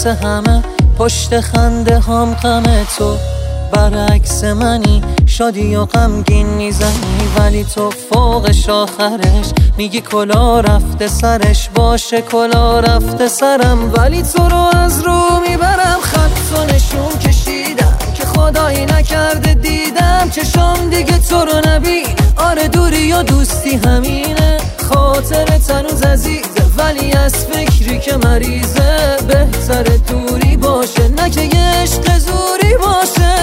واسه همه، پشت خنده هم غم تو. برعکس منی، شادی و غمگین میزنی، ولی تو فوقش آخرش میگی کلا رفته سرش. باشه کلا رفته سرم، ولی تو رو از رو میبرم. خط و نشون کشیدم که خدایی نکرده دیدم چشام دیگه تو رو نبین. آره دوری و دوستی همینه، خاطرت هنوز عزیزه، ولی از فکری که مریضه بهتر دوری باشه، نه که یه عشق زوری باشه.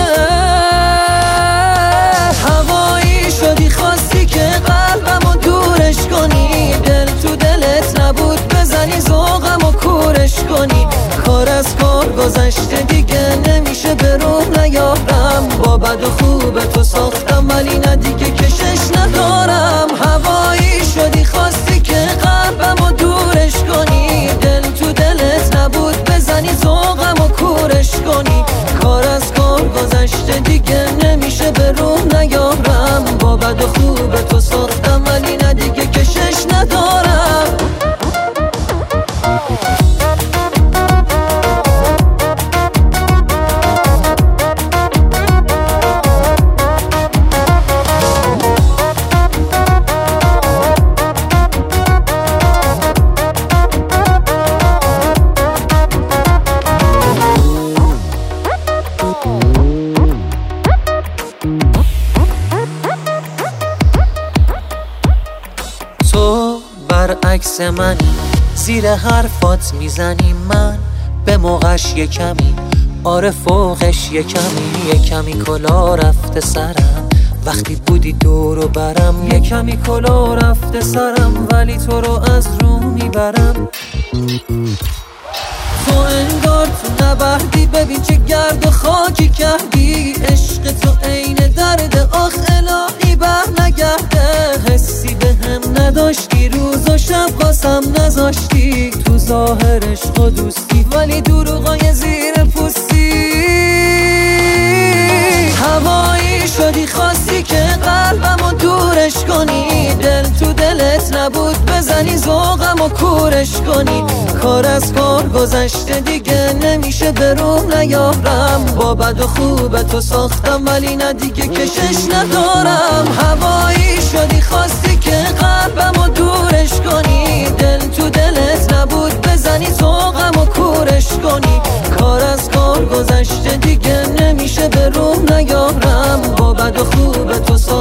هوایی شدی خواستی که قلبمو دورش کنی، دل تو دلت نبود بزنی ذوقمو کورش کنی. کار از کار گذشته دیگه نمیشه به روح نیارم، با بد و خوب تو ساختم ولی نه دیگه کشش ندارم. هوایی شدی خواستی که قلبمو دورش کنی، دل تو دلت نبود بزنی ذوقمو کورش کنی. کار از کار گذشته دیگه نمیشه به روح نیارم، با بد و خوب تو ساختم ولی نه دیگه کشش ندارم. تو برعکس منی، زیر حرفات میزنی، من به موقعش یه کمی، آره فوقش یه کمی. یه کمی کلا رفته سرم وقتی بودی دور و برم، یه کمی کلا رفته سرم ولی تو رو از رو میبرم. تو انگار تو نبردی، ببین چه گرد و خاکی کردی. عشق تو عین درد، آخ الهی بر نگرده. حسی به هم نداشتی، روز و شب واسم نذاشتی. تو ظاهر عشق و دوستی، ولی دروغای زیر پوستی. هوایی شدی خواستی که قلبمو دورش کنی، دل تو دلت نبود بزنی ذوقمو کورش کنی. کار از کار گذشته دیگه نمیشه به روح نیارم، با بد و خوب تو ساختم ولی نه دیگه کشش ندارم. هوایی شدی خواستی که قلبمو دورش کنی، دل تو دلت نبود بزنی ذوقمو کورش کنی. کار از کار گذشته دیگه نمیشه به روح نیارم، با بد و خوب تو ساختم